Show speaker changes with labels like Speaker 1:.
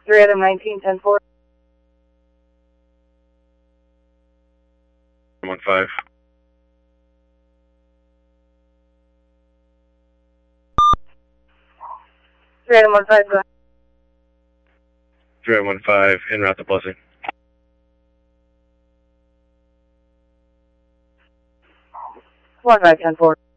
Speaker 1: 3 item 19, 10 4.
Speaker 2: 15.
Speaker 1: 3 item 15, go ahead.
Speaker 2: 3 item 15, en route to Blessing.
Speaker 1: 15, 10 4.